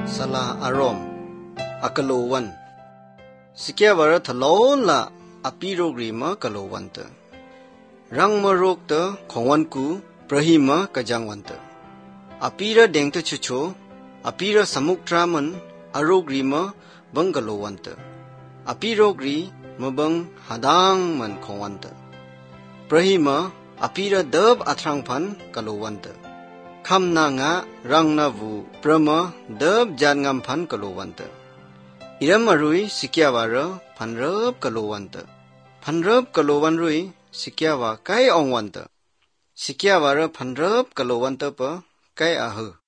salah arom akalowan sikya bara thalon la apirogri ma kalowanta rang marok ta khongwan ku prahima kajangwanta apira dengta chucho apira samuktraman arogri ma bangalowanta apirogri mabang hadang man khongwanta prahima apira dab atrangphan kalowanta khamna nga rangna vu brahma dab jangam phan kalowanta iramarui sikyawara phanrab kalowan rui sikyawa kai ongwanta sikyawara phanrab kalowanta pa kai ahu